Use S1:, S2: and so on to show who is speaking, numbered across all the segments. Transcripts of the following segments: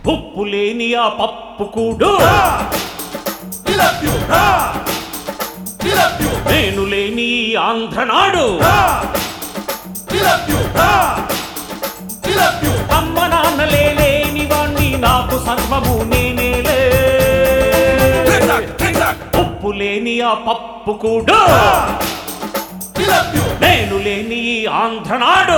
S1: ఉప్పు లేని ఆ పప్పు కూడు నేను లేని ఆంధ్రనాడు అమ్మ నాన్న లేని వాణ్ణి నాకు సర్వము నేనేలే ఉప్పు లేని ఆ పప్పు కూడు నేను లేని ఆంధ్రనాడు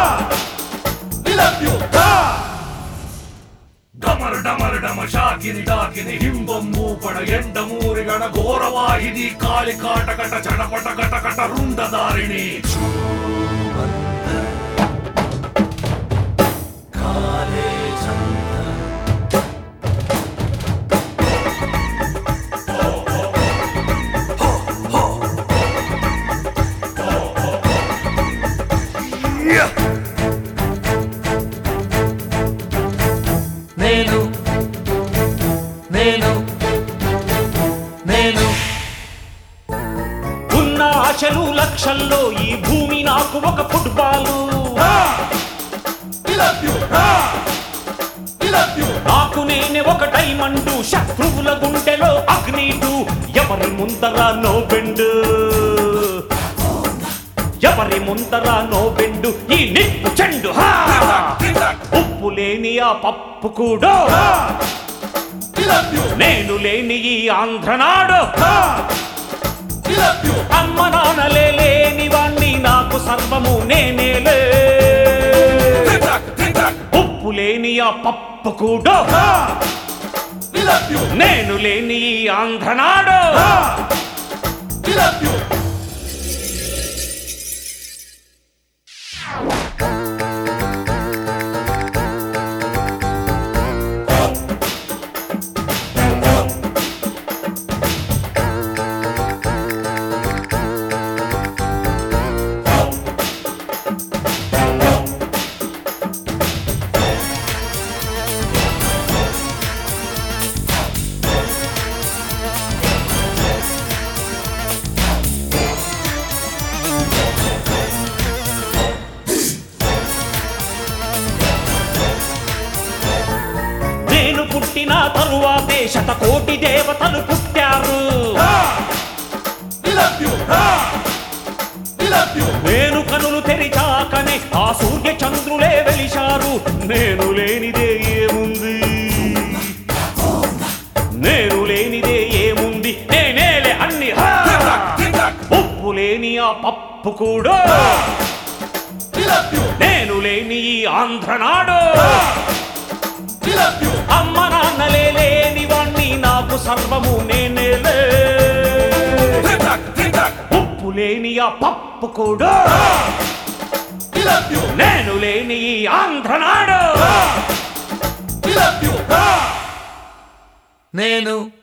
S2: ಡಮರ್ ಡಮರ್ ಡಮ ಶಾಕಿನಿ ಡಾಕಿನಿ ಹಿಂಬಮ್ಮು ಪಡ ಎಂಡ ಮೂರಿಗಣ ಘೋರವಾಹಿನಿ ಕಾಳಿ ಕಾಟಕಟ ಚಟಪಟ ಕಟಕಟ ರುಂಡದಾರಿಣಿ
S1: నేను నేను నేను ఉన్న ఆశలు లక్షల్లో ఈ భూమి నాకు ఒక ఫుట్బాలు నాకు నేనే ఒక డైమండు శత్రువుల గుండెలో అగ్నిటు ఎవరి ముందర నో బెండు ఎవరి ముందర నో బెండు ఈ నిప్పు చెండు ఉప్పు లేని ఆ పప్పు కూడా నేను లేని ఈ ఆంధ్రనాడు అమ్మ నాన్న లేని వాణ్ణి నాకు సర్వము నేనేలే ఉప్పు లేని ఆ పప్పు కూడా నేను లేని ఈ ఆంధ్రనాడు పుట్టిన తరువాతే శతకోటి దేవతలు పుట్టారు నేను కనులు తెరిచాకనే ఆ సూర్య చంద్రులే వెలిశారు నేను లేనిదే ఏముంది నేను లేనిదే ఏముంది నేనేలే అన్ని ఉప్పు లేని ఆ పప్పు కూడా నేను లేని ఈ ఆంధ్రనాడు అమ్మ నాన్న లేని వాణ్ణి నాకు సర్వము నేనేలే ఉప్పు లేని ఆ పప్పు కూడా నేను లేని ఈ ఆంధ్రనాడు
S3: నేను